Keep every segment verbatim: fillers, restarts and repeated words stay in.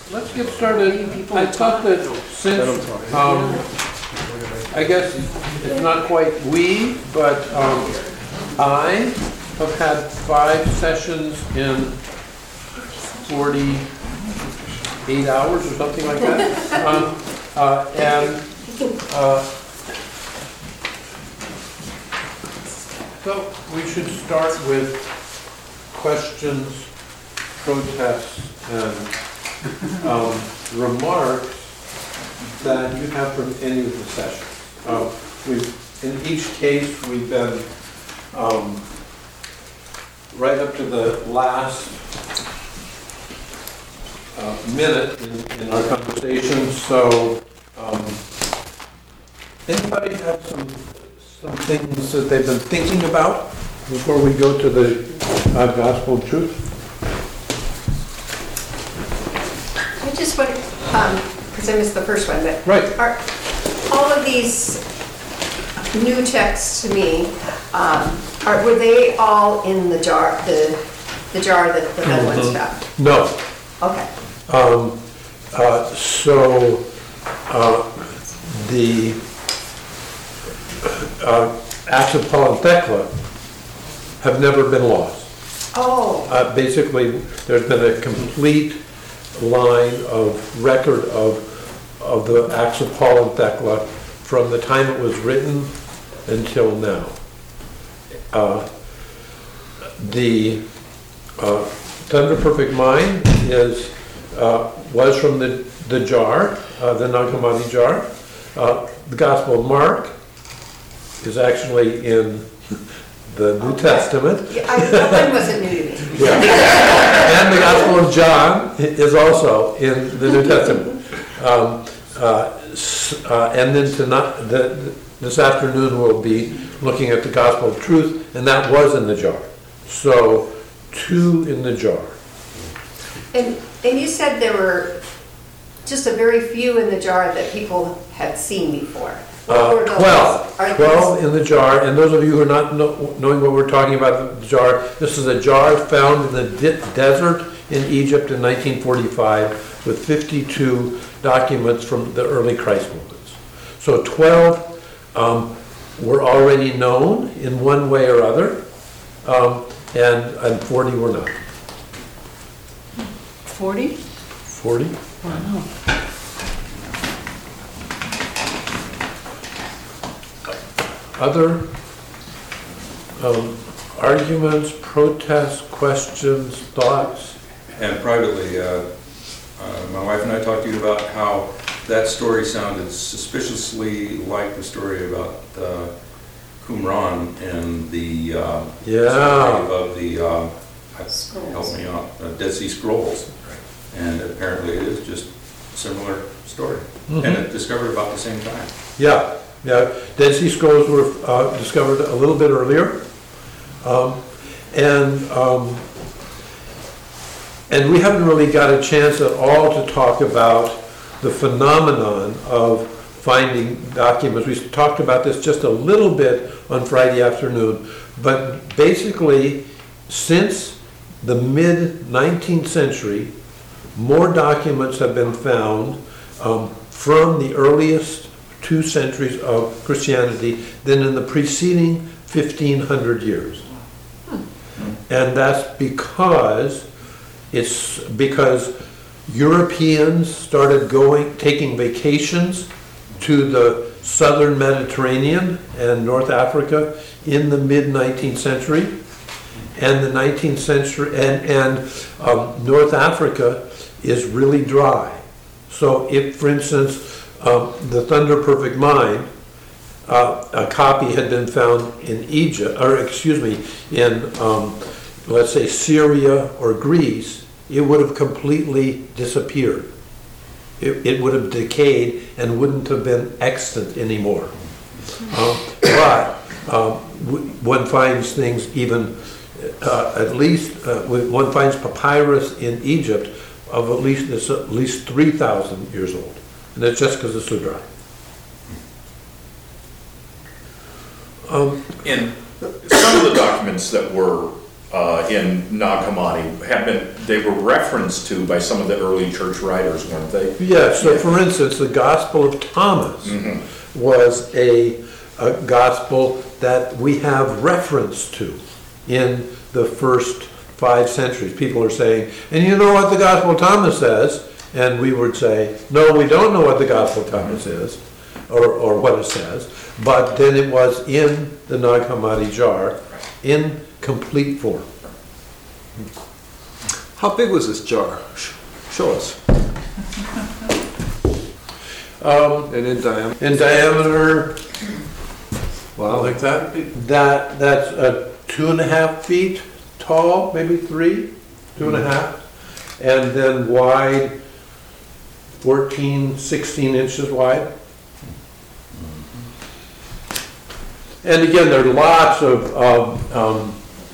let's get started. I thought that since, um, I guess it's not quite we, but um, I have had five sessions in forty-eight hours or something like that. Um, uh, and uh, so we should start with questions, protests, and um, remarks that you have from any of the sessions. Uh, we've, in each case, we've been um, right up to the last uh, minute in, in our conversation. So, um, anybody have some some things that they've been thinking about before we go to the uh, gospel of truth? I just want to, because I missed the first one, but Right. are all of these new texts to me, um, are were they all in the jar, the the jar that the other ones found? No. Okay. Um, uh, so uh, the uh, Acts of Paul and Thecla have never been lost. Oh. Uh, basically, there's been a complete line of record of of the Acts of Paul and Thecla from the time it was written until now. Uh, the uh, Thunder Perfect Mind is uh, was from the the jar, uh, the Nag Hammadi jar. Uh, the Gospel of Mark is actually in the New Testament. Yeah, I, that one wasn't new to me. Yeah. And the Gospel of John is also in the New Testament. Um, uh, uh, and then tonight, the, this afternoon we'll be looking at the Gospel of Truth, and that was in the jar. So, two in the jar. And and you said there were just a very few in the jar that people had seen before. What Uh, were those? twelve. Are twelve those- in the jar, and those of you who are not know, knowing what we're talking about, the jar, this is a jar found in the de desert in Egypt in nineteen forty-five with fifty-two documents from the early Christ movements. So twelve um, were already known in one way or other, um, and, and forty were not. forty? forty? Wow. Other um, arguments, protests, questions, thoughts? And privately, uh, uh, my wife and I talked to you about how that story sounded suspiciously like the story about uh, Qumran and the uh, Yeah. story of the, uh, Scrolls. help me out, uh, Dead Sea Scrolls. And apparently it is just a similar story. Mhm. And it discovered about the same time. Yeah, yeah. Dead Sea Scrolls were uh, discovered a little bit earlier. Um, and, um, and we haven't really got a chance at all to talk about the phenomenon of finding documents. We talked about this just a little bit on Friday afternoon, but basically, since the mid nineteenth century, more documents have been found um, from the earliest two centuries of Christianity than in the preceding fifteen hundred years. And that's because it's because Europeans started going, taking vacations to the southern Mediterranean and North Africa in the mid nineteenth century. And the nineteenth century, and, and um, North Africa is really dry. So if, for instance, um, the Thunder Perfect Mind, uh, a copy had been found in Egypt, or excuse me, in, um, let's say, Syria or Greece, it would have completely disappeared. It, it would have decayed and wouldn't have been extant anymore. Um, but um, one finds things even, uh, at least, uh, one finds papyrus in Egypt of at least, it's at least three thousand years old. And that's just because it's so dry. Um, And some of the documents that were uh, in Nag Hammadi have been, they were referenced to by some of the early church writers, weren't they? Yeah, so for instance, the Gospel of Thomas was a, a gospel that we have reference to in the first five centuries. People are saying, and you know what the Gospel of Thomas says? And we would say, no, we don't know what the Gospel of Thomas is, or, or what it says. But then it was in the Nag Hammadi jar, in complete form. How big was this jar? Sh- Show us. Um, And in diameter? in diameter, Wow. like that, that, that's uh, two and a half feet tall, maybe three, two and a half. And then wide, fourteen, sixteen inches wide. And again, there are lots of, of, um,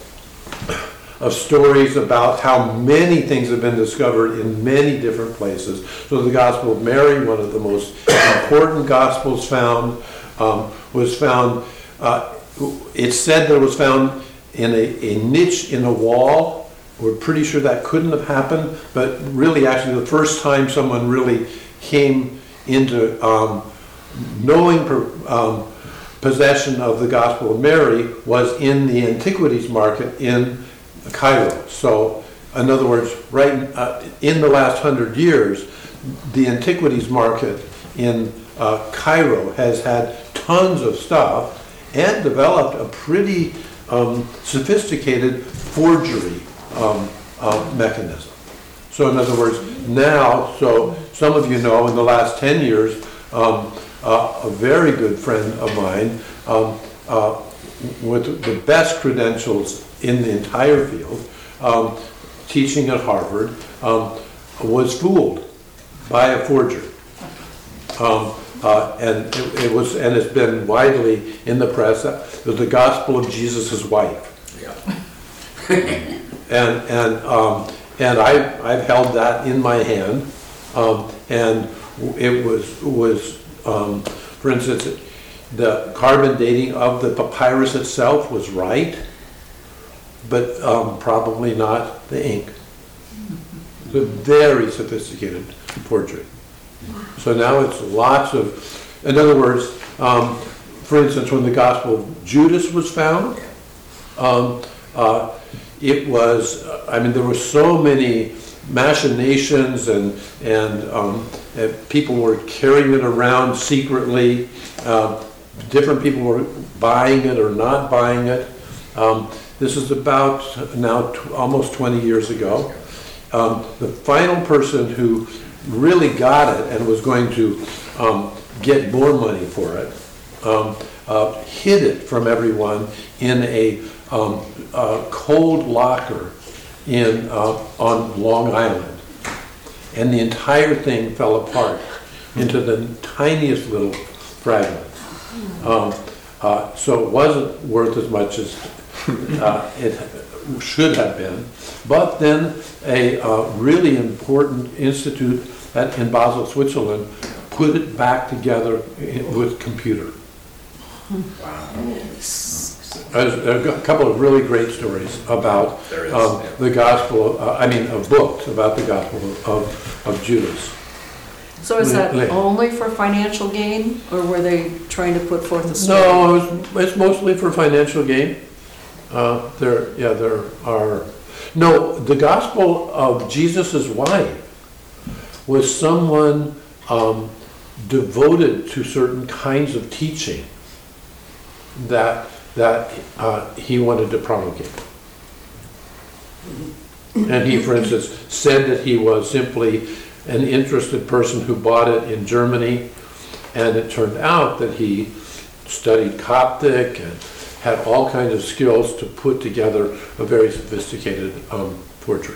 of stories about how many things have been discovered in many different places. So the Gospel of Mary, one of the most important Gospels found, um, was found, uh, it's said that it was found in a, a niche in a wall. We're pretty sure that couldn't have happened, but really actually the first time someone really came into um, knowing per, um, possession of the Gospel of Mary was in the antiquities market in Cairo. So, in other words, right uh, in the last hundred years, the antiquities market in uh, Cairo has had tons of stuff and developed a pretty um, sophisticated forgery um, uh, mechanism. So, in other words, now, so some of you know, in the last ten years, um, uh, a very good friend of mine, um, uh, with the best credentials in the entire field, um, teaching at Harvard, um, was fooled by a forger. Um, uh, and it, it was, and it's been widely in the press. It was the Gospel of Jesus' wife. Yeah. And and um, and I I've held that in my hand, um, and it was was um, for instance, the carbon dating of the papyrus itself was right, but um, probably not the ink. It's a very sophisticated forgery. So now it's lots of, in other words, um, for instance, when the Gospel of Judas was found, um, uh, it was, I mean, there were so many machinations and, and, um, and people were carrying it around secretly. Uh, different people were buying it or not buying it. Um, this is about now t- almost twenty years ago. Um, the final person who really got it and was going to um, get more money for it um, uh, hid it from everyone in a um, uh, cold locker in uh, on Long Island, and the entire thing fell apart into the tiniest little fragment. Um, uh, so it wasn't worth as much as uh, it should have been. But then a uh, really important institute at, in Basel, Switzerland, put it back together in, with computer. There's a couple of really great stories about There is, um, yeah. the gospel, uh, I mean, of books about the gospel of, of Judas. So is that Like- only for financial gain, or were they trying to put forth a story? No, it's, it's mostly for financial gain. Uh, there, yeah, there are, no, the gospel of Jesus' wife was someone um, devoted to certain kinds of teaching that that uh, he wanted to promulgate. And he, for instance, said that he was simply an interested person who bought it in Germany, and it turned out that he studied Coptic and had all kinds of skills to put together a very sophisticated um, forgery.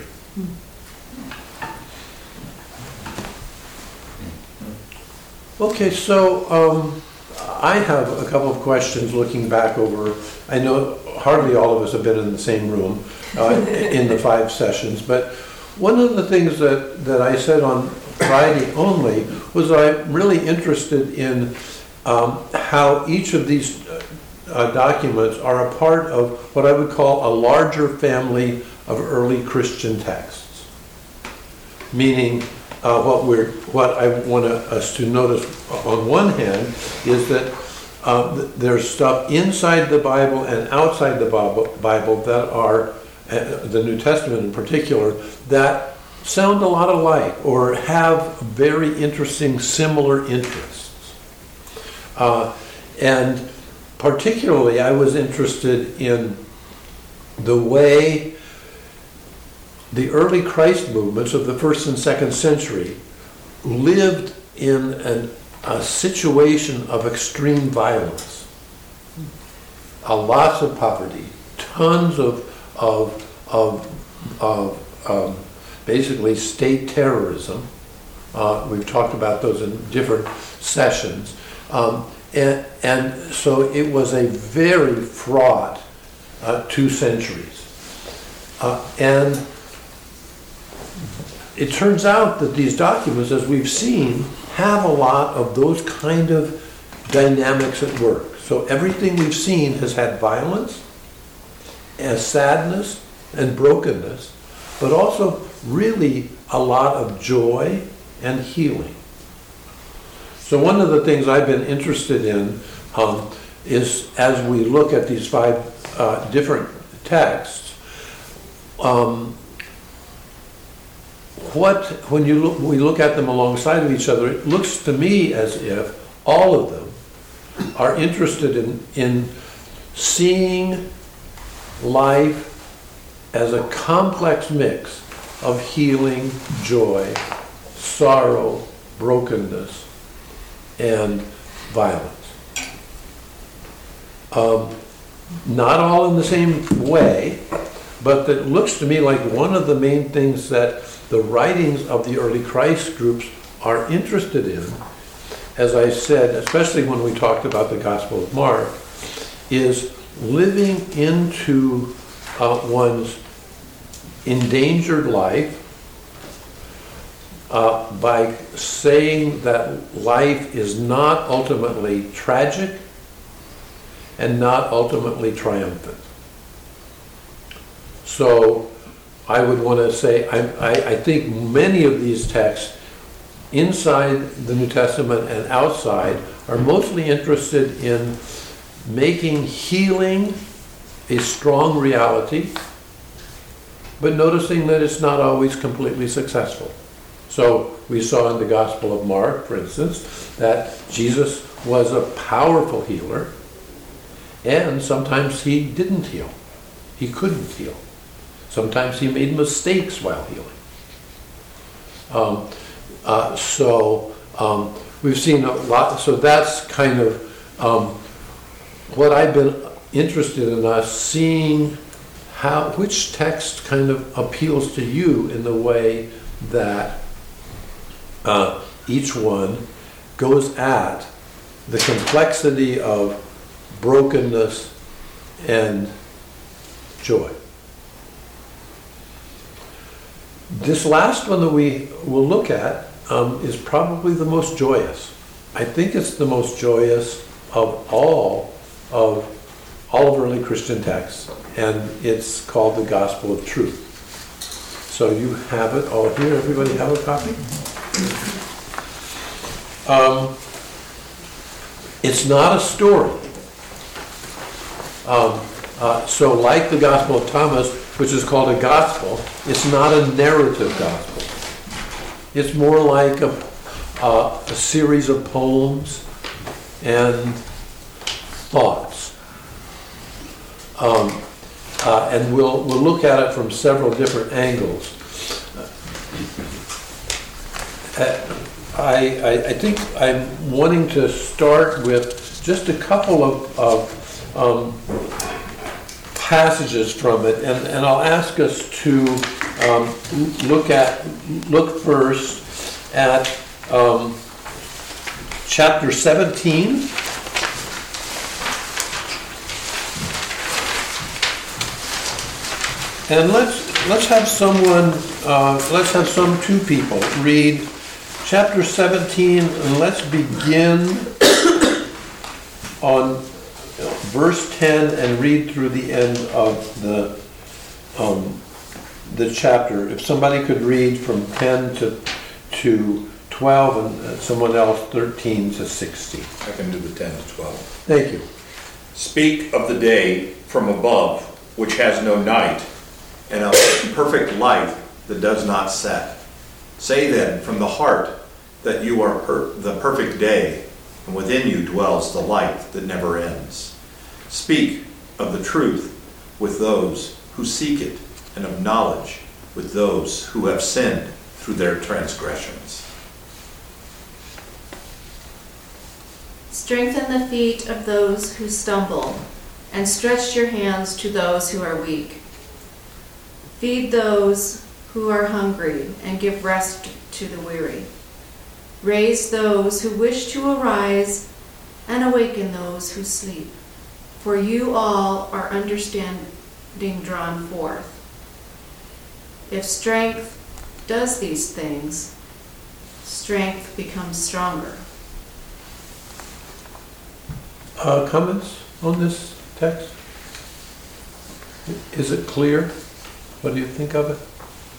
Okay, so um, I have a couple of questions looking back over. I know hardly all of us have been in the same room uh, in the five sessions, but one of the things that, that I said on Friday only was I'm really interested in um, how each of these uh, uh, documents are a part of what I would call a larger family of early Christian texts. Meaning, uh, what we're, what I want us to notice on one hand is that uh, th- there's stuff inside the Bible and outside the Bible, Bible that are, uh, the New Testament in particular, that sound a lot alike or have very interesting similar interests. Uh, and particularly I was interested in the way the early Christ movements of the first and second century lived in an, a situation of extreme violence. A lots of poverty, tons of, of, of, of um, basically state terrorism. Uh, we've talked about those in different sessions. Um, and, and so it was a very fraught uh, two centuries. Uh, and it turns out that these documents, as we've seen, have a lot of those kind of dynamics at work. So everything we've seen has had violence, and sadness, and brokenness, but also really a lot of joy and healing. So one of the things I've been interested in um, is, as we look at these five uh, different texts, um, what, when you look, we look at them alongside of each other, it looks to me as if all of them are interested in, in seeing life as a complex mix of healing, joy, sorrow, brokenness, and violence. Um, not all in the same way, but that looks to me like one of the main things that the writings of the early Christ groups are interested in, as I said, especially when we talked about the Gospel of Mark, is living into uh, one's endangered life uh, by saying that life is not ultimately tragic and not ultimately triumphant. So I would want to say, I, I, I think many of these texts inside the New Testament and outside are mostly interested in making healing a strong reality, but noticing that it's not always completely successful. So we saw in the Gospel of Mark, for instance, that Jesus was a powerful healer, and sometimes he didn't heal. He couldn't heal. Sometimes he made mistakes while healing. Um, uh, so um, we've seen a lot, so that's kind of um, what I've been interested in us seeing how, which text kind of appeals to you in the way that uh, each one goes at the complexity of brokenness and joy. This last one that we will look at um, is probably the most joyous. I think it's the most joyous of all of all of early Christian texts, and it's called the Gospel of Truth. So you have it all here. Everybody have a copy? Um, it's not a story. Um, uh, so like the Gospel of Thomas, which is called a gospel, it's not a narrative gospel. It's more like a, uh, a series of poems and thoughts. Um, uh, and we'll, we'll look at it from several different angles. Uh, I, I, I think I'm wanting to start with just a couple of, of um, passages from it, and, and I'll ask us to um, look at look first at um, chapter seventeen. And let's let's have someone uh, let's have some two people read chapter seventeen, and let's begin on verse ten and read through the end of the, um, the chapter. If somebody could read from ten to, to twelve, and uh, someone else thirteen to sixteen. I can do the ten to twelve. Thank you. Speak of the day from above, which has no night, and of perfect light that does not set. Say then from the heart that you are per- the perfect day, and within you dwells the light that never ends. Speak of the truth with those who seek it, and of knowledge with those who have sinned through their transgressions. Strengthen the feet of those who stumble, and stretch your hands to those who are weak. Feed those who are hungry, and give rest to the weary. Raise those who wish to arise, and awaken those who sleep. For you all are understanding drawn forth. If strength does these things, strength becomes stronger. Uh, comments on this text? Is it clear? What do you think of it?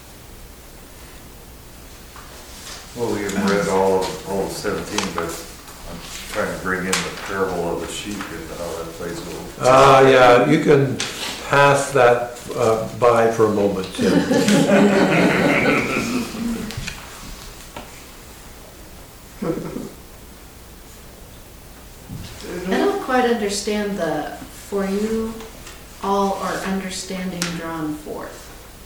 Well, we haven't read all of, all of seventeen, but I'm trying to bring in the parable of the sheep and how that plays a little. Ah, yeah, you can pass that uh, by for a moment, Tim. I don't quite understand the, for you all are understanding drawn forth.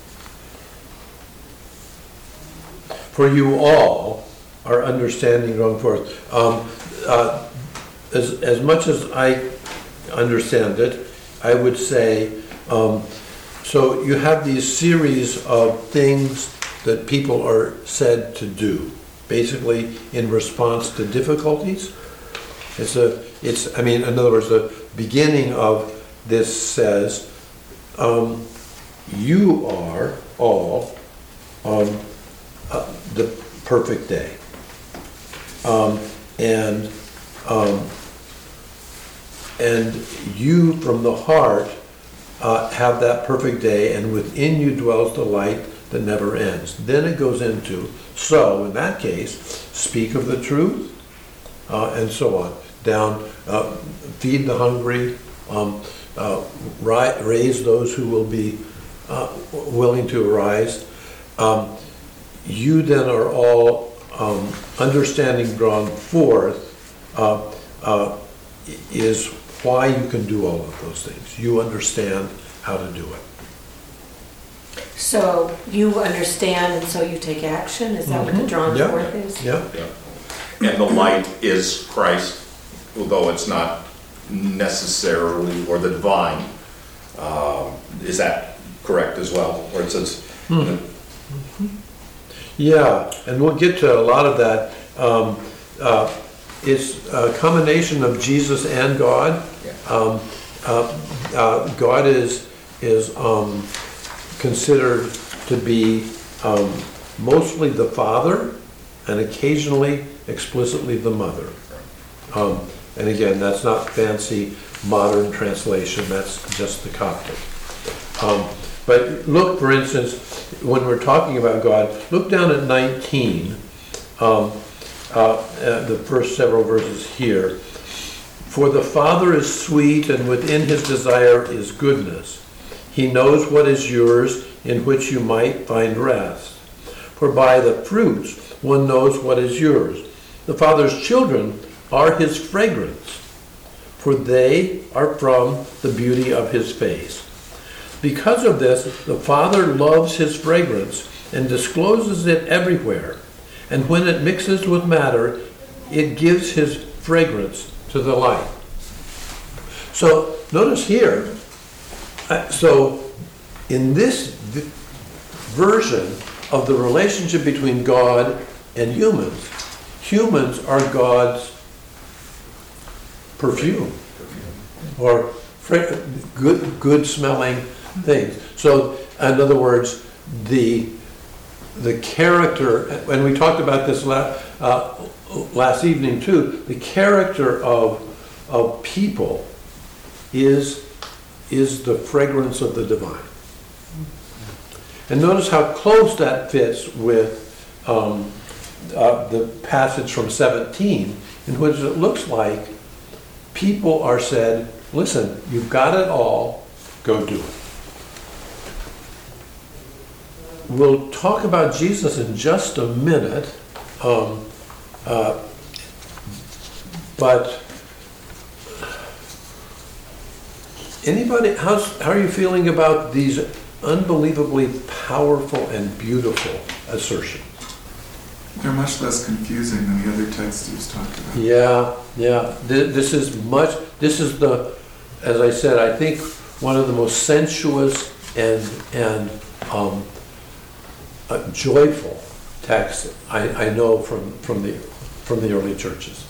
For you all are understanding going forth. Um, uh, as, as much as I understand it, I would say, um, so you have these series of things that people are said to do, basically in response to difficulties. It's a, it's, I mean, in other words, the beginning of this says, um, you are all um, uh, the perfect day. Um, and, um, and you from the heart uh, have that perfect day, and within you dwells the light that never ends. Then it goes into, so in that case, speak of the truth, uh, and so on. Down, uh, feed the hungry, um, uh, ri- raise those who will be uh, willing to arise. Um, you then are all um, understanding drawn forth uh, uh, is why you can do all of those things. You understand how to do it. So you understand and so you take action? Is that what the drawn Yeah. forth is? Yeah. Yeah. And the light is Christ, although it's not necessarily, or the divine. Um, is that correct as well? Where it says, Hmm. Yeah, and we'll get to a lot of that. Um, uh, it's a combination of Jesus and God. Yeah. Um, uh, uh, God is is um, considered to be um, mostly the Father, and occasionally explicitly the Mother. Um, and again, that's not fancy modern translation. That's just the Coptic. Um, but look, for instance, when we're talking about God, look down at nineteen, um, uh, uh, the first several verses here. For the Father is sweet, and within his desire is goodness. He knows what is yours, in which you might find rest. For by the fruits one knows what is yours. The Father's children are his fragrance, for they are from the beauty of his face. Because of this, the Father loves his fragrance and discloses it everywhere. And when it mixes with matter, it gives his fragrance to the light. So notice here, uh, so in this v- version of the relationship between God and humans, humans are God's perfume, or fra- good, good smelling things. So, in other words, the the character, and we talked about this la- uh, last evening too. The character of of people is, is the fragrance of the divine. And notice how close that fits with um, uh, the passage from seventeen, in which it looks like people are said, listen, you've got it all, go do it. We'll talk about Jesus in just a minute, um, uh, but anybody, how's, how are you feeling about these unbelievably powerful and beautiful assertions? They're much less confusing than the other texts Steve's talked about. Yeah, yeah. Th- This is much, this is the, as I said, I think one of the most sensuous and, and um, uh, joyful texts I, I know from, from the, from the early churches.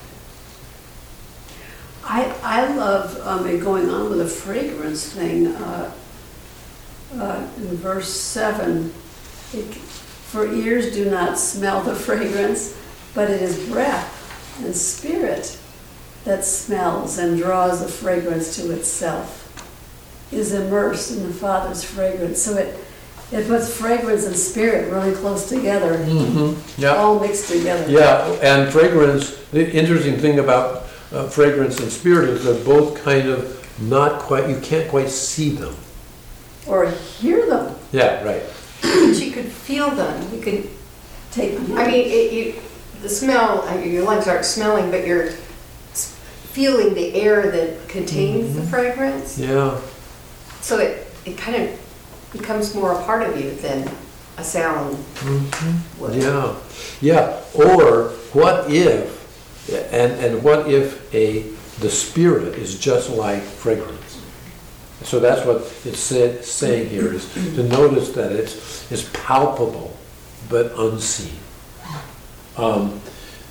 I, I love um, it going on with the fragrance thing. Uh, uh, in verse seven, it, for ears do not smell the fragrance, but it is breath and spirit that smells and draws the fragrance to itself, is immersed in the Father's fragrance. So it, it puts fragrance and spirit really close together, Mm-hmm. Yeah. all mixed together. Yeah, and fragrance, the interesting thing about uh, fragrance and spirit is they're both kind of not quite, you can't quite see them. Or hear them. Yeah, right. But you could feel them, you could, Take I mean, it, you, the smell, uh, your lungs aren't smelling, but you're s- feeling the air that contains the fragrance. Yeah. So it, it kind of becomes more a part of you than a sound would. Yeah, yeah. Or what if, and, and what if a, the spirit is just like fragrance? So that's what it's said, saying here, is to notice that it's, it's palpable but unseen. Um,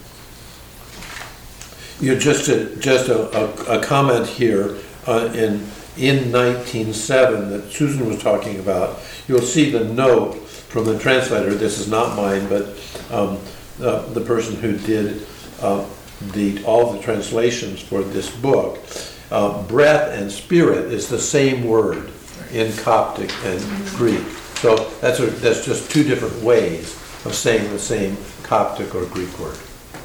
you know, just a, just a, a, a comment here uh, in in nineteen oh seven that Susan was talking about. You'll see the note from the translator. This is not mine, but um, uh, the person who did uh, the all the translations for this book. Uh, breath and spirit is the same word in Coptic and Greek. So that's a, that's just two different ways of saying the same Coptic or Greek word.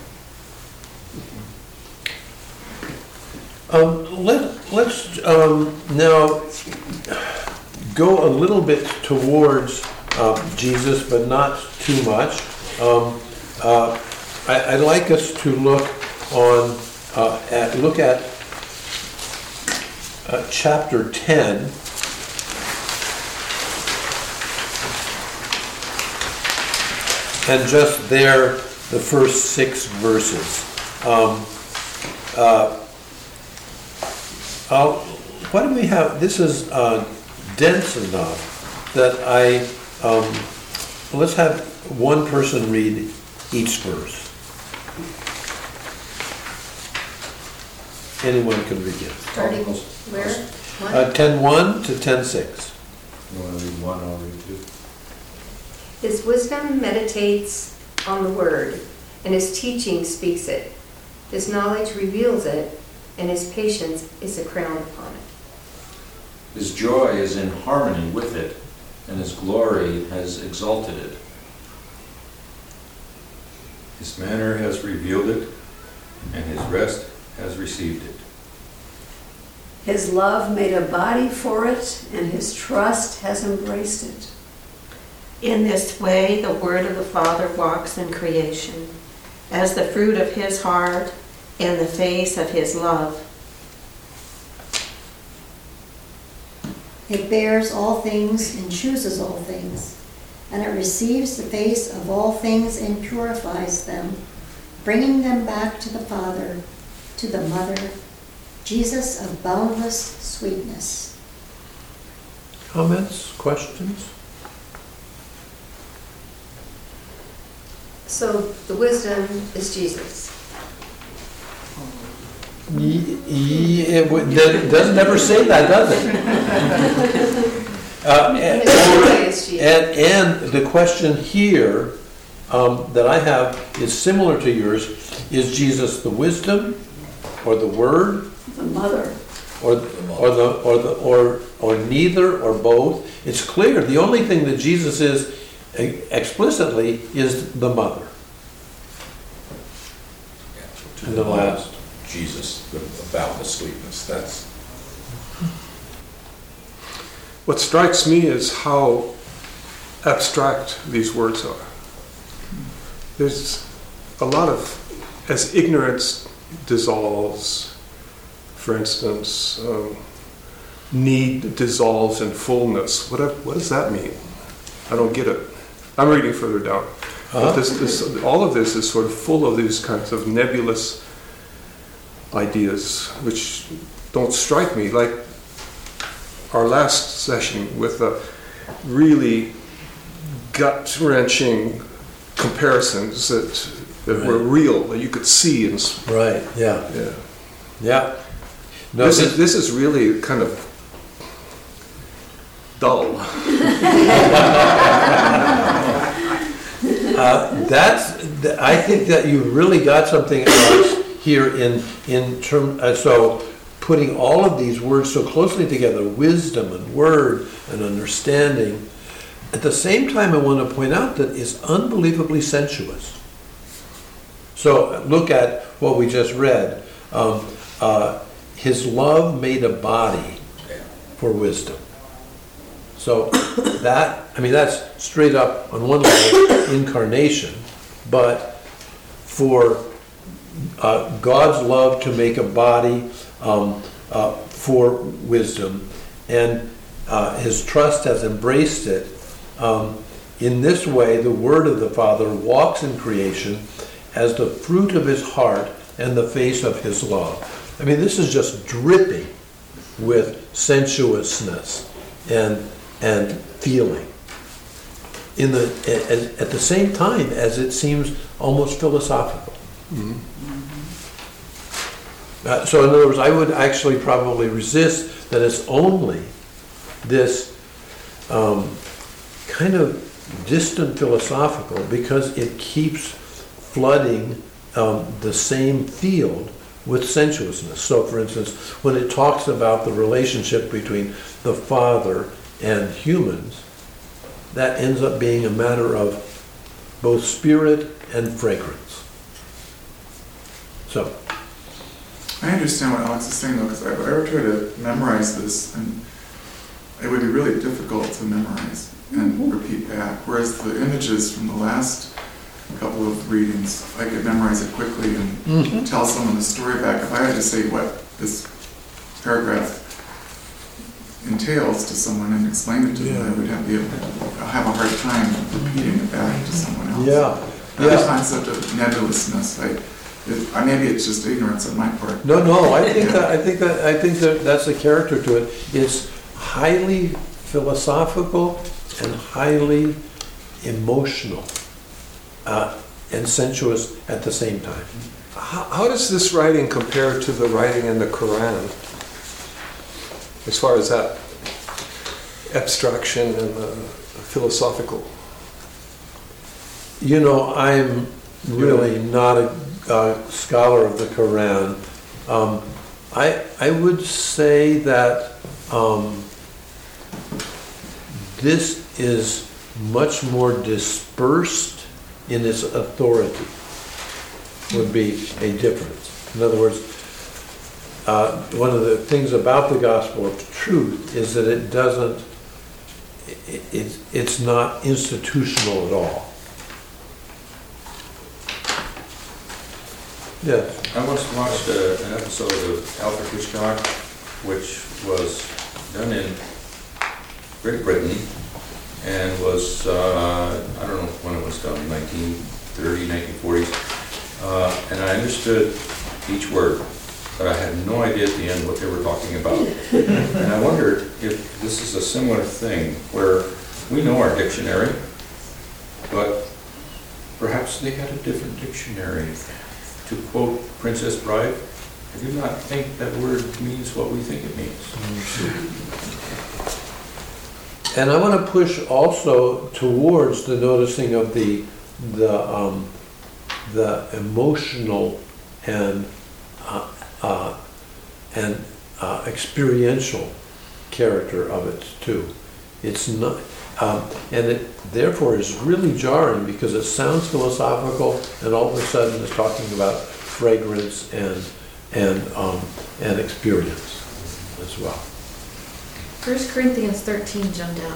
Um, let, let's um, now go a little bit towards uh, Jesus, but not too much. Um, uh, I, I'd like us to look on uh, at look at uh, chapter ten. And just there, the first six verses. Um, uh, I'll, why do we have, this is uh, dense enough that I, um, let's have one person read each verse. Anyone can begin. Starting where? What? Uh, ten one to ten six. You want to read one, I'll read two. His wisdom meditates on the word, and his teaching speaks it. His knowledge reveals it, and his patience is a crown upon it. His joy is in harmony with it, and his glory has exalted it. His manner has revealed it, and his rest has received it. His love made a body for it, and his trust has embraced it. In this way, the word of the Father walks in creation, as the fruit of his heart and the face of his love. It bears all things and chooses all things, and it receives the face of all things and purifies them, bringing them back to the Father, to the Mother, Jesus of boundless sweetness. Comments, questions? So the wisdom is Jesus. Ye- ye- It would- it doesn't ever say that, does it? Uh, And his joy is Jesus. And, and the question here um, that I have is similar to yours. Is Jesus the wisdom or the word? The mother. or, or the, or the, or, or neither, or both. It's clear, the only thing that Jesus is explicitly is the mother. To And the last. Jesus, the boundless sweetness, that's, What strikes me is how abstract these words are. There's a lot of, as ignorance dissolves, for instance, um, need dissolves in fullness. What, what does that mean? I don't get it. I'm reading further down. Huh? But this, this, all of this is sort of full of these kinds of nebulous ideas, which don't strike me like our last session with the really gut-wrenching comparisons that, that Right. were real, that you could see. And, s- Right, yeah, yeah. yeah. No, This this- is, this is really kind of dull. Uh, that's, th- I think that you really got something else here in, in term, uh, so putting all of these words so closely together, wisdom and word and understanding. At the same time, I want to point out that it's unbelievably sensuous. So look at what we just read. Um, uh, his love made a body for wisdom. So that, I mean, that's straight up on one level incarnation, but for uh, God's love to make a body um, uh, for wisdom, and uh, his trust has embraced it. Um, in this way, the word of the Father walks in creation as the fruit of his heart and the face of his love. I mean, this is just dripping with sensuousness and and feeling. In the at, at the same time as it seems almost philosophical. Mhm. Uh, so in other words, I would actually probably resist that it's only this um, kind of distant philosophical, because it keeps flooding um, the same field with sensuousness. So for instance, when it talks about the relationship between the Father and humans, that ends up being a matter of both spirit and fragrance. So, I understand what Alex is saying though, because if I ever try to memorize this, and it would be really difficult to memorize and repeat back. Whereas the images from the last couple of readings, I could memorize it quickly and Mhm. tell someone the story back. If I had to say what this paragraph entails to someone and explain it to them, I would have, be able to have a hard time repeating it back to someone else. yeah. The Yeah. concept of nebulousness, I, it, I, maybe it's just ignorance on my part. No, no, I think that, I think that, I think that that's a character to it. It's highly philosophical and highly emotional, uh, and sensuous at the same time. How, how does this writing compare to the writing in the Quran? As far as that abstraction and the philosophical. You know, I'm really not a uh, scholar of the Quran. Um, I, I would say that um, this is much more dispersed in its authority, would be a difference. In other words, uh, one of the things about the gospel of truth is that it doesn't, it, it, it's not institutional at all. Yes. I once watched a, an episode of Alfred Hitchcock, which was done in Great Britain, and was, uh, I don't know when it was done, nineteen thirty, nineteen forties, uh, and I understood each word, but I had no idea at the end what they were talking about. And I wondered if this is a similar thing, where we know our dictionary, but perhaps they had a different dictionary. To quote Princess Bride, I do not think that word means what we think it means. And I want to push also towards the noticing of the the um, the emotional and uh, uh, and uh, experiential character of it too. It's not, um, and it therefore is really jarring because it sounds philosophical and all of a sudden it's talking about fragrance and, and, um, and experience as well. First Corinthians thirteen jumped out.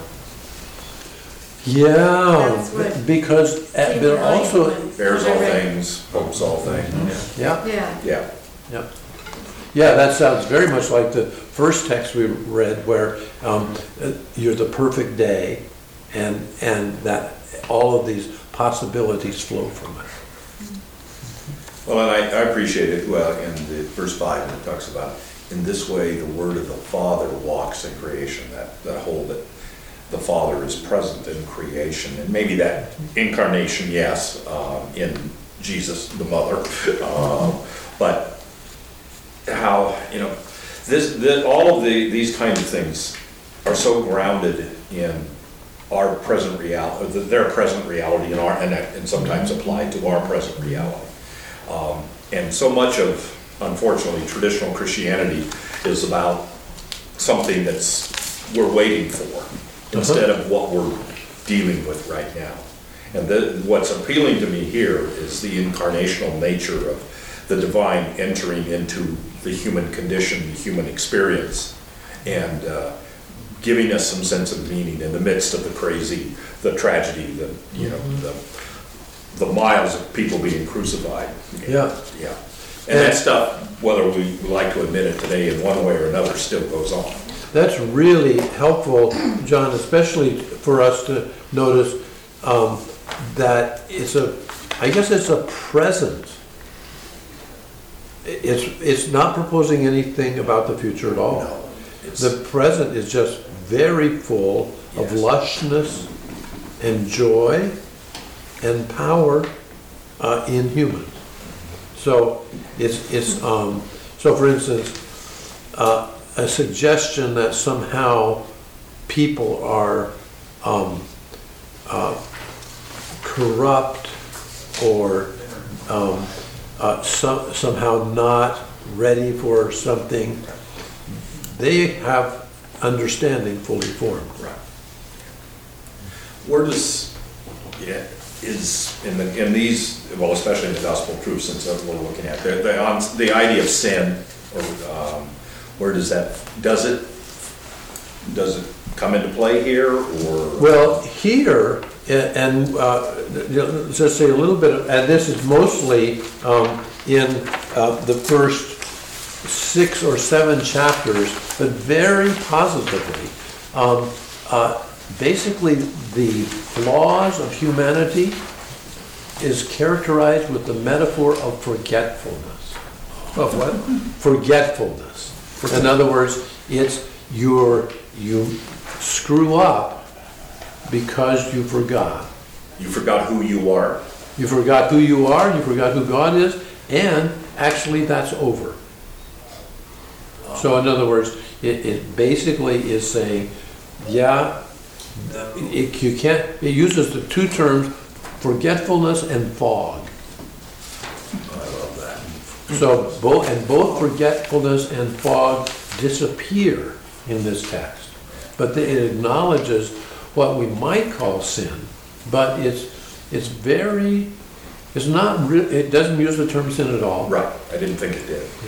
Yeah, That's what because uh, seemed there like also, when- Bears when I all read- things, hopes all things. yeah, Yeah, Yeah. yeah. Yeah, that sounds very much like the first text we read where um, uh, you're the perfect day and, and that all of these possibilities flow from it. Well, and I, I appreciate it, well, in the verse five, it talks about, in this way, the word of the Father walks in creation, that, that whole, that the Father is present in creation, and maybe that incarnation, yes, um, in Jesus, the Mother, um, but how, you know, this, that all of the, these kinds of things are so grounded in our present reality, their present reality in our, and, and sometimes applied to our present reality. Um, and so much of, unfortunately, traditional Christianity is about something that's, we're waiting for, instead of what we're dealing with right now. And the, what's appealing to me here is the incarnational nature of the divine entering into the human condition, the human experience, and uh, giving us some sense of meaning in the midst of the crazy, the tragedy, the, you know, the, the miles of people being crucified. Yeah. Yeah. And that stuff, whether we like to admit it today in one way or another, still goes on. That's really helpful, John, especially for us to notice um, that it's a, I guess it's a present. It's, it's not proposing anything about the future at all. No, it's- The present is just very full of Yes. lushness and joy and power uh, in humans. So it's, it's um, so for instance, uh, a suggestion that somehow people are um, uh, corrupt or um, uh, some, somehow not ready for something, they have understanding fully formed. Right. Where does, yeah, is, in the, in these, well, especially in the gospel of truth, since that's what we're looking at, the, the, on, the idea of sin, or, um, where does that, does it, does it come into play here, or? Well, here, a- and uh, you know, let's just say a little bit, of- and this is mostly um, in uh, the first six or seven chapters, but very positively. Um, uh, Basically, the flaws of humanity is characterized with the metaphor of forgetfulness. Of what? Forgetfulness. In other words, it's your, you screw up because you forgot. You forgot who you are. You forgot who you are, you forgot who God is, and actually that's over. So in other words, it, it basically is saying, yeah, it, you can't, it uses the two terms, forgetfulness and fog. I love that. So both, and both forgetfulness and fog disappear in this text. But it acknowledges what we might call sin, but it's, it's very, it's not, re- it doesn't use the term sin at all. Right, I didn't think it did.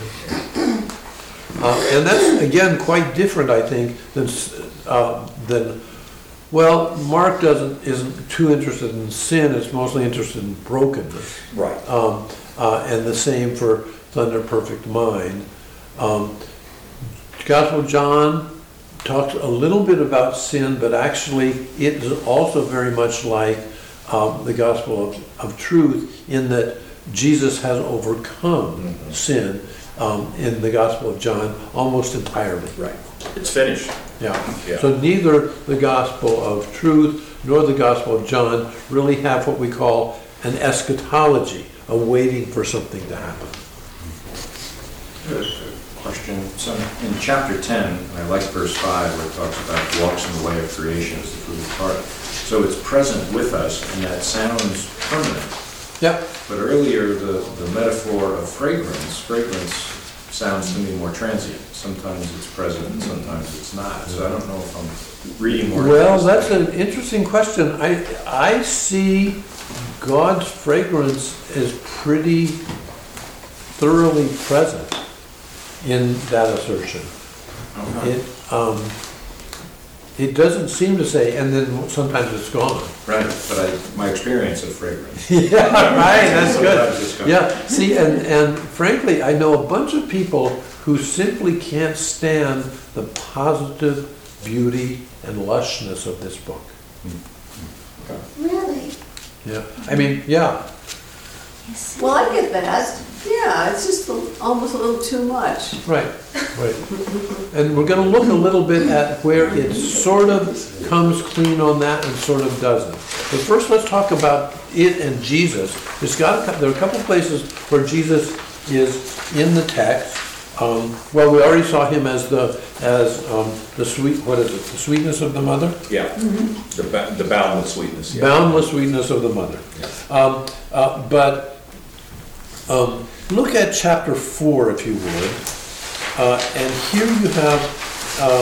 Uh, and that's, again, quite different, I think, than, s- uh, than, well, Mark doesn't, isn't too interested in sin, it's mostly interested in brokenness. Right. Um, uh, and the same for Thunder Perfect Mind. Um, Gospel of John talks a little bit about sin, but actually it is also very much like um, the Gospel of, of Truth in that Jesus has overcome Mhm. sin um, in the Gospel of John almost entirely. Right. It's finished. Yeah. Yeah. So neither the Gospel of Truth nor the Gospel of John really have what we call an eschatology, a waiting for something to happen. Question. So in chapter ten, I like verse five where it talks about walks in the way of creation as the fruit of the heart. So it's present with us, and that sounds permanent. Yep. But earlier, the, the metaphor of fragrance, fragrance sounds to me more transient. Sometimes it's present and sometimes it's not. So I don't know if I'm reading more. Well, that's an interesting question. I, I see God's fragrance as pretty thoroughly present in that assertion. It, um, it doesn't seem to say, and then sometimes it's gone. Right, but I, my experience of fragrance. Yeah, right, that's Sometimes it's good. gone. Yeah, see, and, and frankly, I know a bunch of people who simply can't stand the positive beauty and lushness of this book. Really? Yeah, I mean, yeah, Well, I get that. Yeah, it's just a- almost a little too much. right, right. And we're gonna look a little bit at where it sort of comes clean on that and sort of doesn't. But first, let's talk about it and Jesus. There's got, a cou- there are a couple places where Jesus is in the text. Um, well, we already saw him as the, as, um, the sweet, what is it, the sweetness of the mother? Yeah, the ba- the boundless sweetness, yeah. Boundless sweetness of the mother. Um, uh, but, um, look at chapter four, if you would. Uh, and here you have, um,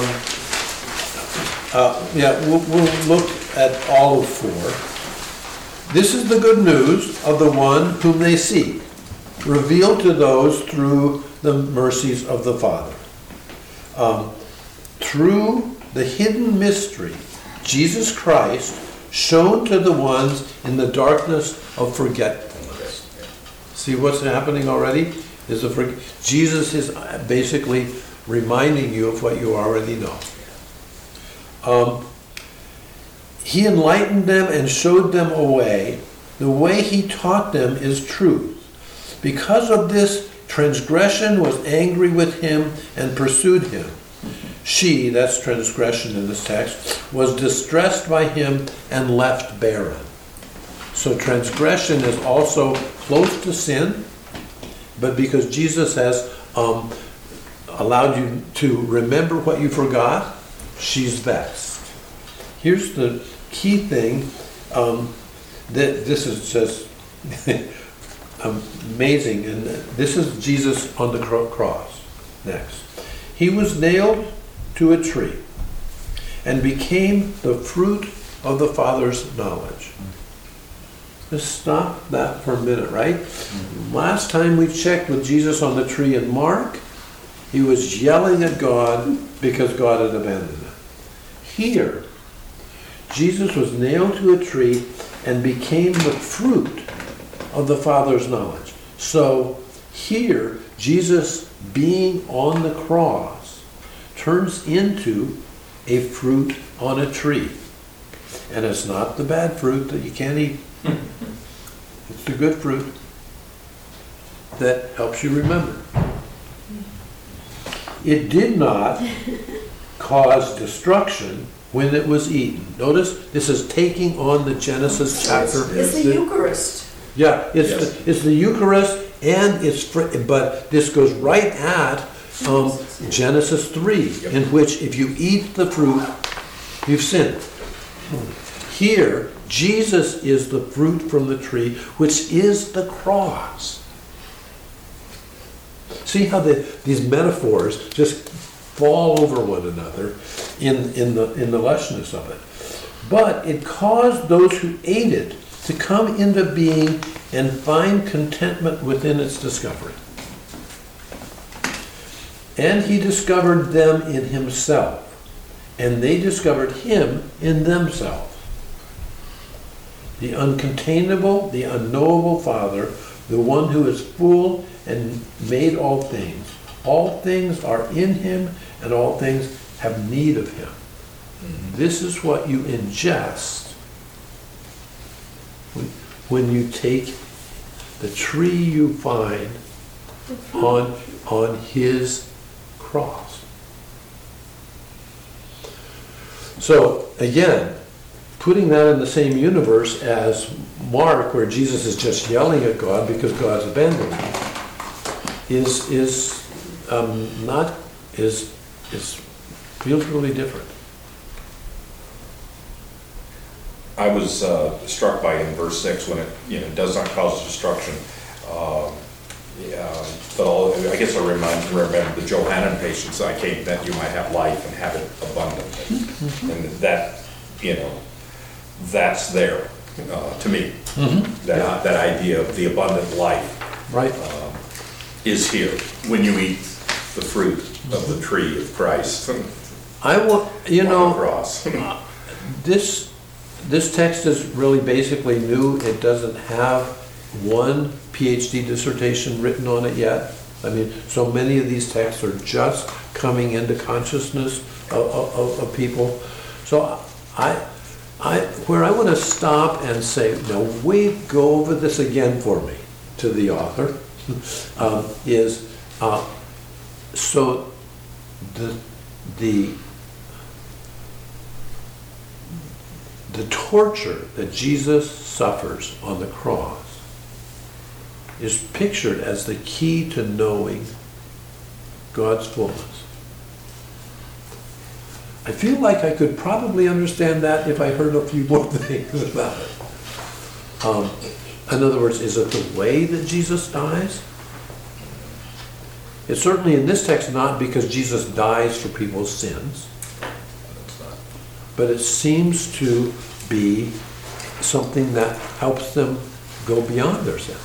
uh, yeah, we'll, we'll look at all of four. This is the good news of the one whom they seek, revealed to those through the mercies of the Father. Um, through the hidden mystery, Jesus Christ shown to the ones in the darkness of forgetfulness. See what's happening already? Is a for, Jesus is basically reminding you of what you already know. Um, he enlightened them and showed them a way. The way he taught them is truth. Because of this, transgression was angry with him and pursued him. She, that's transgression in this text, was distressed by him and left barren. So transgression is also close to sin, but because Jesus has um, allowed you to remember what you forgot, she's vexed. Here's the key thing, um, that this is just amazing, and this is Jesus on the cro- cross. Next. He was nailed to a tree and became the fruit of the Father's knowledge. Just stop that for a minute, right? Last time we checked with Jesus on the tree in Mark, he was yelling at God because God had abandoned him. Here, Jesus was nailed to a tree and became the fruit of the Father's knowledge. So here, Jesus being on the cross turns into a fruit on a tree. And it's not the bad fruit that you can't eat. It's the good fruit that helps you remember. It did not cause destruction when it was eaten. Notice this is taking on the Genesis chapter. It's the Eucharist. Yeah, it's Yes. the, it's the Eucharist, and it's fr- but this goes right at um, Genesis three, in which if you eat the fruit, you've sinned. Here, Jesus is the fruit from the tree, which is the cross. See how the, these metaphors just fall over one another in, in the in the lushness of it. But it caused those who ate it to come into being and find contentment within its discovery. And he discovered them in himself, and they discovered him in themselves. The uncontainable, the unknowable Father, the one who is full and made all things. All things are in him, and all things have need of him. This is what you ingest when, when you take the tree you find on, on his cross. So, again, putting that in the same universe as Mark, where Jesus is just yelling at God because God's abandoned him, is is um, not is is feels really different. I was uh, struck by in verse six when it, you know, does not cause destruction. Um, yeah, but all, I I guess I remind, remember the Johannine patients, I came that you might have life and have it abundantly. And that, you know, that's there, uh, to me. That, that idea of the abundant life Right. um, is here when you eat the fruit of the tree of Christ. I want, you on the know, cross. this, this text is really basically new. It doesn't have one PhD dissertation written on it yet. I mean, so many of these texts are just coming into consciousness of, of, of people. So I, I, where I want to stop and say, now wait, go over this again for me, to the author, um, is, uh, so the, the, the torture that Jesus suffers on the cross is pictured as the key to knowing God's fullness. I feel like I could probably understand that if I heard a few more things about it. Um, in other words, is it the way that Jesus dies? It's certainly in this text not because Jesus dies for people's sins, but it seems to be something that helps them go beyond their sins.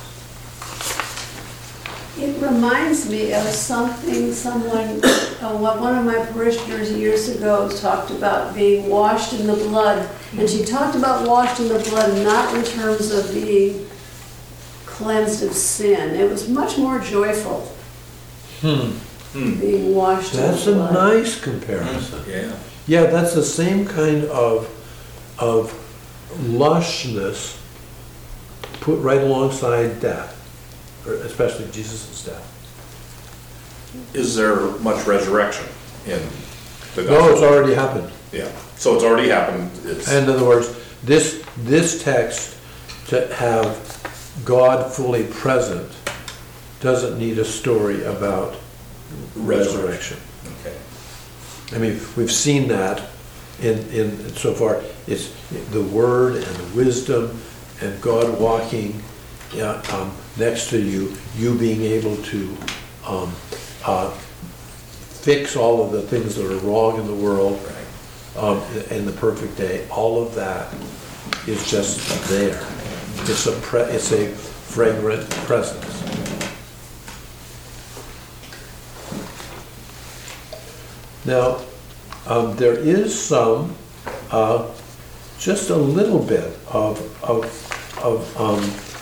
It reminds me of something someone, uh, one one of my parishioners years ago talked about being washed in the blood. And she talked about washed in the blood not in terms of being cleansed of sin. It was much more joyful, Hmm. being washed in That's the a blood. nice comparison. Yeah. Yeah, that's the same kind of, of lushness put right alongside death, or especially Jesus' death. Is there much resurrection in the gospel? No, it's already happened. Yeah, so it's already happened. It's, In other words, this, this text, to have God fully present, doesn't need a story about resurrection. okay. I mean, we've seen that in, in, so far, it's the word and the wisdom and God walking yeah, um, next to you, you being able to um, uh, fix all of the things that are wrong in the world um, in the perfect day. All of that is just there. It's a pre- it's a fragrant presence. Now, um, there is some, uh, just a little bit of, of, of um,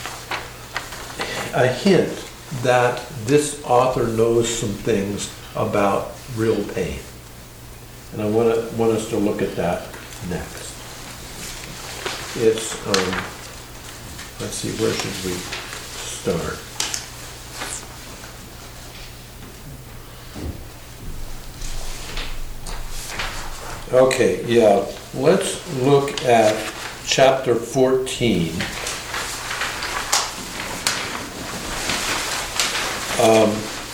a hint that this author knows some things about real pain. And I want to want us to look at that next. It's, um, let's see, where should we start? Okay, yeah, let's look at chapter fourteen. Um,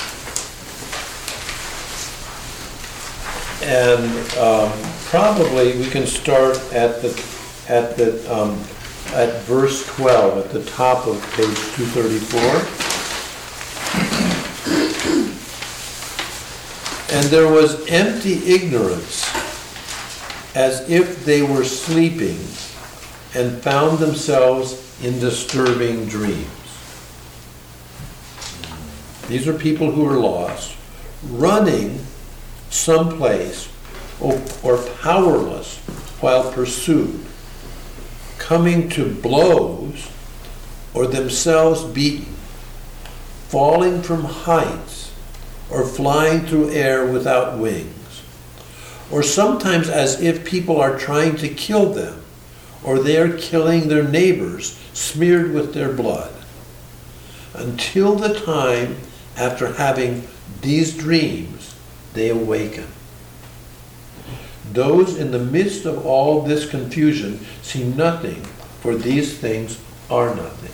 and um, probably we can start at the at the um, at verse twelve at the top of page two thirty-four. And there was empty ignorance, as if they were sleeping, and found themselves in disturbing dreams. These are people who are lost, running someplace or, or powerless while pursued, coming to blows or themselves beaten, falling from heights or flying through air without wings, or sometimes as if people are trying to kill them, or they are killing their neighbors smeared with their blood, until the time after having these dreams they awaken. Those in the midst of all this confusion see nothing, for these things are nothing.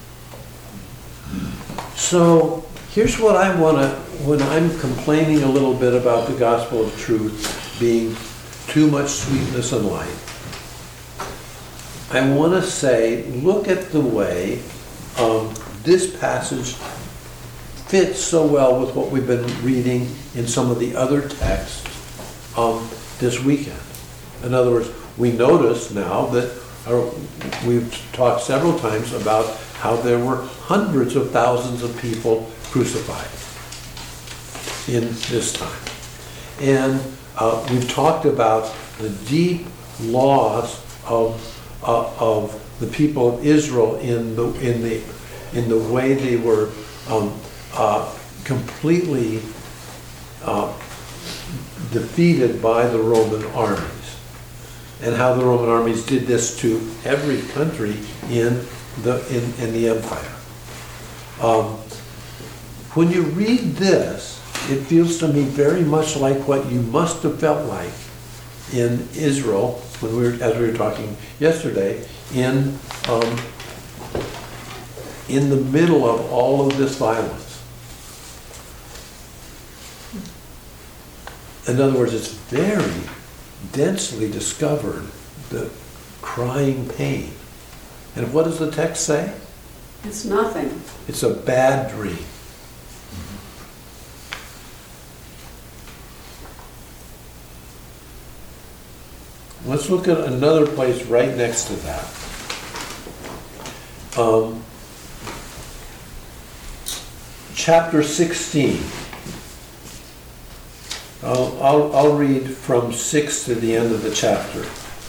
So here's what I want to, when I'm complaining a little bit about the gospel of truth being too much sweetness and light, I want to say, look at the way um, this passage fits so well with what we've been reading in some of the other texts um, this weekend. In other words, we notice now that uh, we've talked several times about how there were hundreds of thousands of people crucified in this time. And uh, we've talked about the deep loss of, uh, of the people of Israel in the, in the, in the way they were um, uh, completely uh, defeated by the Roman armies, and how the Roman armies did this to every country in the, in, in the empire. Um, when you read this, it feels to me very much like what you must have felt like in Israel, when we were, as we were talking yesterday, in um, in the middle of all of this violence. In other words, it's very densely discovered, the crying pain. And what does the text say? It's nothing. It's a bad dream. Let's look at another place right next to that. Um, chapter sixteen. I'll, I'll, I'll read from six to the end of the chapter.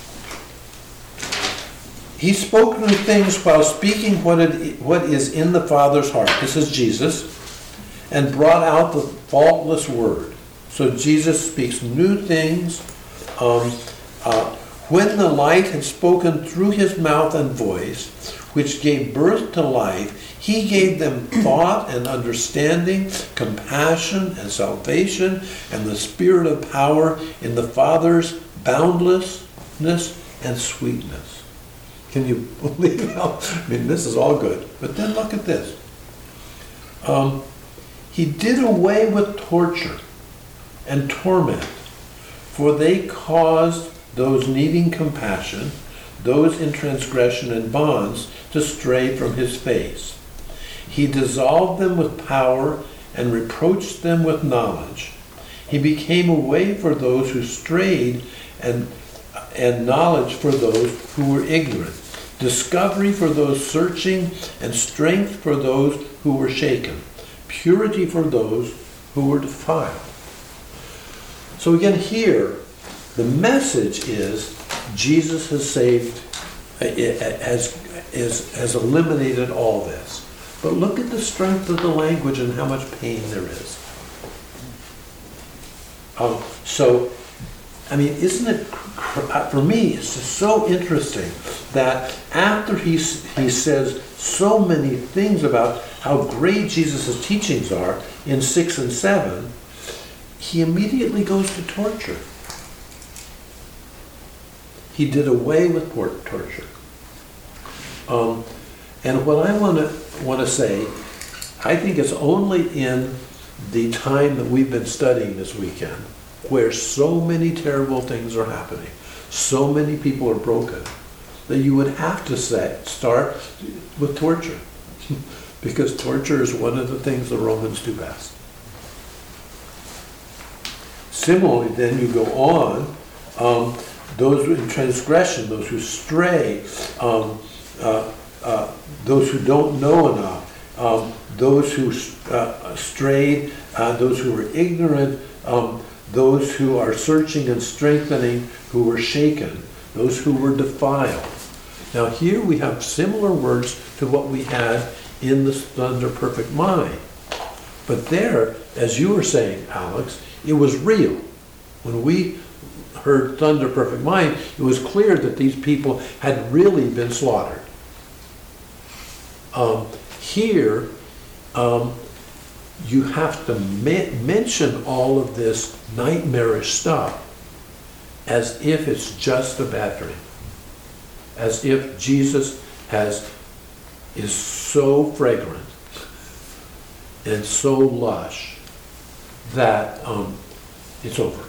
He spoke new things while speaking what, it, what is in the Father's heart. This is Jesus. And brought out the faultless word. So Jesus speaks new things. Um, uh, when the light had spoken through his mouth and voice, which gave birth to life, he gave them thought and understanding, compassion and salvation, and the spirit of power in the Father's boundlessness and sweetness. Can you believe how, I mean, this is all good. But then look at this. Um, he did away with torture and torment, for they caused those needing compassion, those in transgression and bonds, to stray from his face. He dissolved them with power and reproached them with knowledge. He became a way for those who strayed and, and knowledge for those who were ignorant, discovery for those searching and strength for those who were shaken, purity for those who were defiled. So again here, the message is Jesus has saved, has, has, has eliminated all this. But look at the strength of the language and how much pain there is. Um, so, I mean, isn't it, for me, it's just so interesting that after he, he says so many things about how great Jesus' teachings are in six and seven, he immediately goes to torture. He did away with torture. Um, and what I want to want to say, I think it's only in the time that we've been studying this weekend where so many terrible things are happening, so many people are broken, that you would have to say, start with torture. Because torture is one of the things the Romans do best. Similarly, then you go on, um, those in transgression, those who stray, um, uh, uh, those who don't know enough, um, those who uh, strayed, uh, those who were ignorant, um, those who are searching and strengthening, who were shaken, those who were defiled. Now here we have similar words to what we had in the Thunder Perfect Mind. But there, as you were saying, Alex, it was real. When we heard Thunder Perfect Mind, it was clear that these people had really been slaughtered. Um, here, um, you have to me- mention all of this nightmarish stuff as if it's just a bad dream. As if Jesus has is so fragrant and so lush that um, it's over.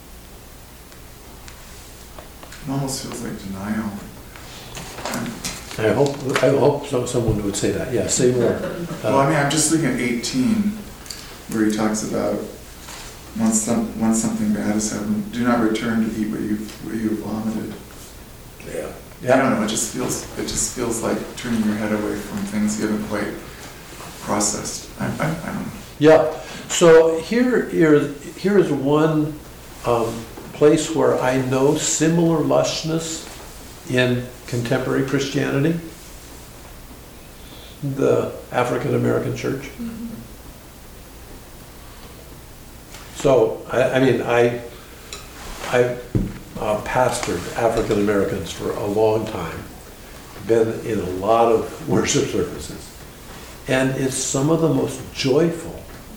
It almost feels like denial. And I hope, I hope some- someone would say that, yeah, say more. Well, I mean, I'm just looking at eighteen, where he talks about, once some, once something bad has happened, do not return to eat what you've, what you've vomited. Yeah. I don't know, it just feels, it just feels like turning your head away from things you haven't quite processed. I, I, I don't know. Yeah, so here, here, here is one um, place where I know similar lushness in contemporary Christianity, the African American church. So, I, I mean, I, I uh, pastored African Americans for a long time, been in a lot of worship services, and it's some of the most joyful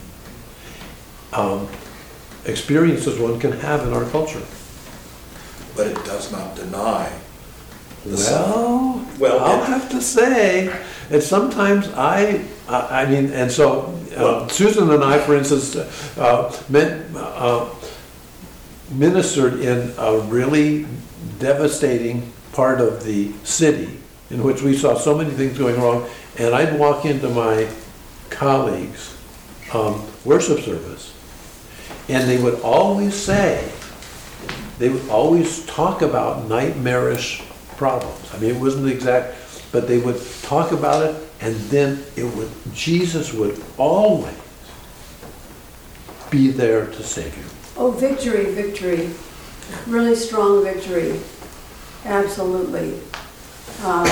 um, experiences one can have in our culture. But it does not deny. the Well, Well, I'll it- have to say, and sometimes I, I I mean, and so uh, Susan and I, for instance, uh, men, uh, ministered in a really devastating part of the city in which we saw so many things going wrong, and I'd walk into my colleagues' um, worship service, and they would always say, they would always talk about nightmarish problems. I mean, it wasn't the exact, but they would talk about it, and then it would, Jesus would always be there to save you. Oh, victory, victory, really strong victory, absolutely. Um,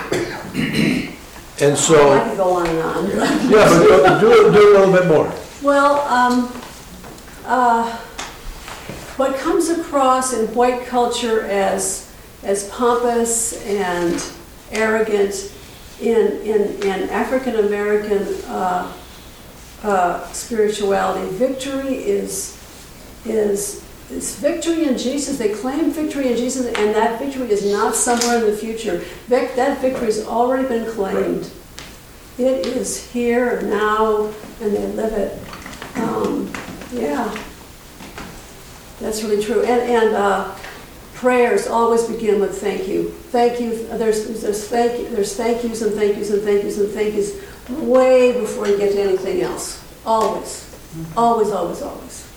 And I so, could go on and on. yeah, but do, do, do a little bit more. Well, um, uh, what comes across in white culture as, as pompous and arrogant in, in, in African American uh, uh, spirituality, victory is, is, is victory in Jesus. They claim victory in Jesus, and that victory is not somewhere in the future. Vic, that victory has already been claimed. It is here, now, and they live it. Um, yeah, that's really true. And, and uh, prayers always begin with thank you. Thank you. There's, there's thank you. There's thank yous and thank yous and thank yous and thank yous way before you get to anything else. Always, always, always, always.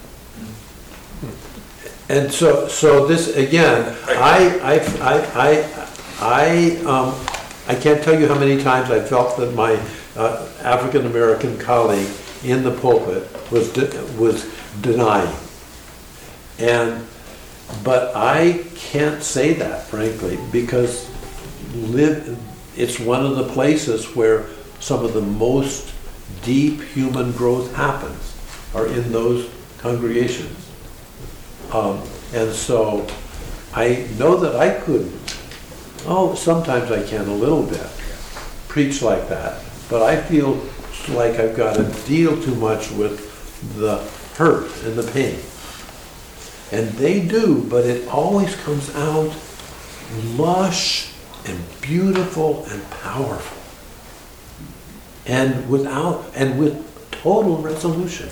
And so, so this, again, I, I, I, I, I, um, I can't tell you how many times I felt that my uh, African-American colleague in the pulpit was, de- was denying. And, but I can't say that, frankly, because live, it's one of the places where some of the most deep human growth happens, are in those congregations. Um, and so I know that I could, oh, sometimes I can a little bit, preach like that, but I feel like I've got to deal too much with the hurt and the pain. And they do, but it always comes out lush and beautiful and powerful. And without, and with total resolution.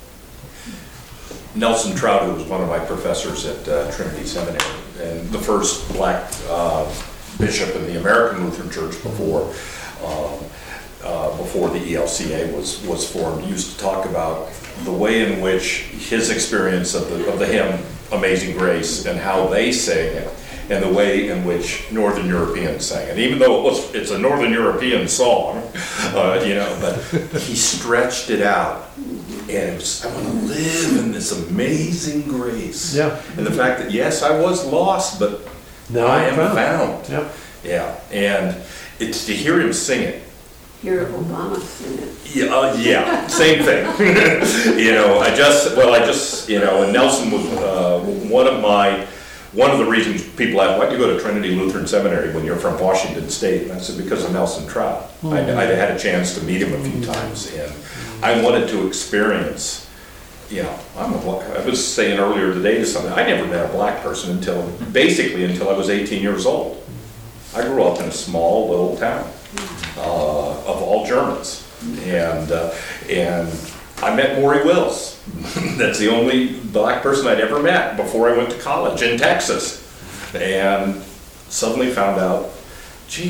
Nelson Trout, who was one of my professors at uh, Trinity Seminary, and the first black uh, bishop in the American Lutheran Church before um, uh, before the E L C A was was formed, used to talk about the way in which his experience of the of the hymn "Amazing Grace" and how they sang it, and the way in which Northern Europeans sang it. Even though it was it's a Northern European song, uh, you know, but he stretched it out. And it was, I want to live in this amazing grace. Yeah. And the fact that, yes, I was lost, but Now I I'm am found. found. Yep. Yeah. And it's to hear him sing it. Hear Obama sing it. Yeah, uh, yeah, same thing. You know, I just, well, I just, you know, and Nelson was uh, one of my, one of the reasons people ask, why'd you go to Trinity Lutheran Seminary when you're from Washington State? And I said, because of Nelson Trout. I, I had a chance to meet him a few times, and I wanted to experience, you know, I'm a black, I was saying earlier today to somebody, I never met a black person until, basically until I was eighteen years old. I grew up in a small little town uh, of all Germans, and uh, and I met Maury Wills. That's the only black person I'd ever met before I went to college in Texas, and suddenly found out, geez,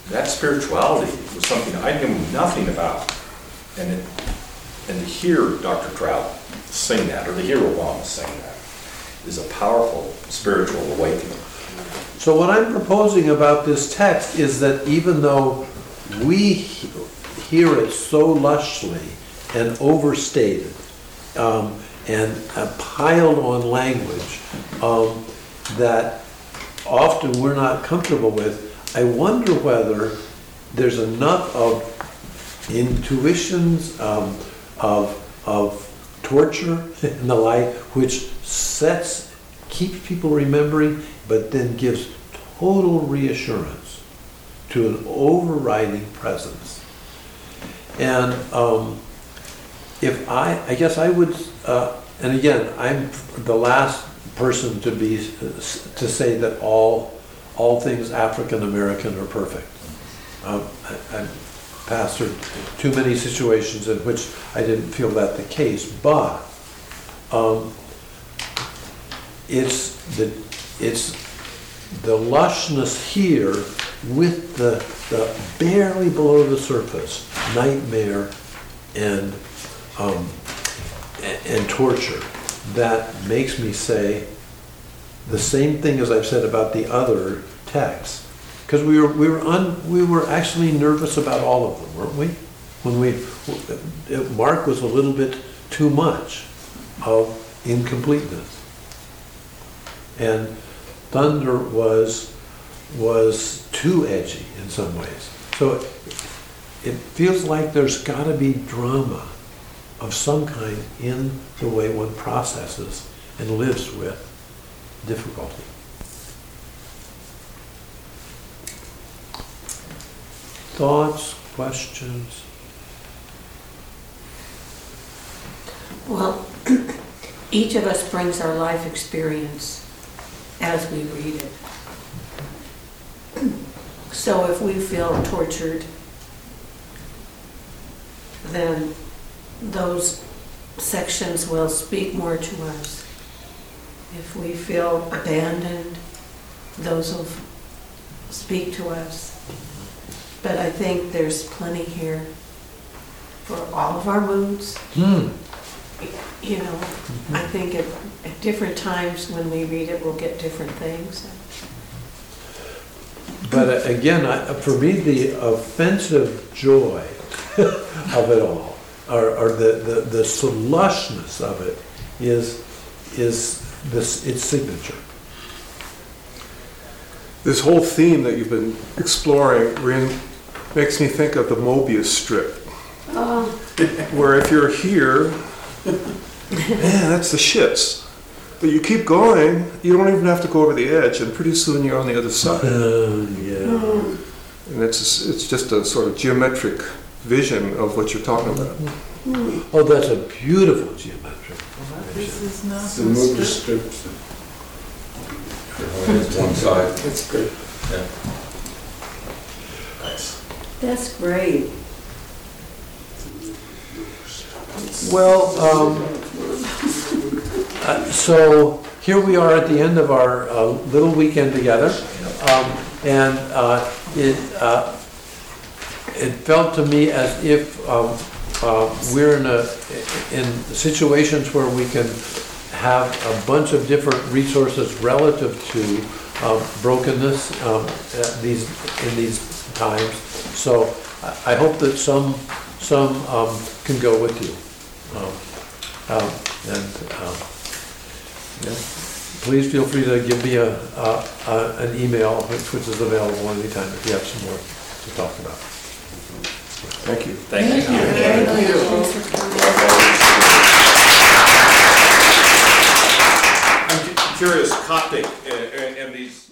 that spirituality was something I knew nothing about. And it, and to hear Doctor Trout sing that, or to hear Obama sing that, is a powerful spiritual awakening. So what I'm proposing about this text is that even though we he- hear it so lushly and overstated, um, and uh, piled on language, um, that often we're not comfortable with, I wonder whether there's enough of intuitions, um, of, of torture and the like, which sets, keeps people remembering, but then gives total reassurance to an overriding presence. And um, if I, I guess I would, uh, and again, I'm the last person to be, to say that all, all things African American are perfect. Um, I, I've pastored too many situations in which I didn't feel that the case, but um, it's the it's the lushness here with the, the barely below the surface nightmare and um, and, and torture that makes me say the same thing as I've said about the other texts. Because we were we were un, we were actually nervous about all of them, weren't we? When we Mark was a little bit too much of incompleteness, and Thunder was was too edgy in some ways. So it, it feels like there's got to be drama of some kind in the way one processes and lives with difficulty. Thoughts, questions? Well, each of us brings our life experience as we read it. So if we feel tortured, then those sections will speak more to us. If we feel abandoned, those will speak to us. But I think there's plenty here for all of our moods. Hmm. You know, I think at, at different times when we read it, we'll get different things. But uh, again, I, for me, the offensive joy of it all, or, or the, the, the slushness of it, is is this its signature. This whole theme that you've been exploring Rin, makes me think of the Mobius strip, Uh, where if you're here, man, that's the shits. But you keep going, you don't even have to go over the edge, and pretty soon you're on the other side. Uh, yeah. mm, And it's it's just a sort of geometric vision of what you're talking about. mm. Oh, that's a beautiful geometric. This is not The movie strips. It's one side. That's great. Yeah. Nice. That's great. Well, um, uh, so here we are at the end of our uh, little weekend together, um, and uh, it uh, it felt to me as if um, uh, we're in a in situations where we can have a bunch of different resources relative to um, brokenness um, at these in these times. So I I hope that some some um, can go with you. Um, um, and um, yeah. Please feel free to give me a, uh, uh, an email, which, which is available anytime if you have some more to talk about. Thank you. Thank you. Thank you. I'm cu- curious, Coptic, uh, and, and these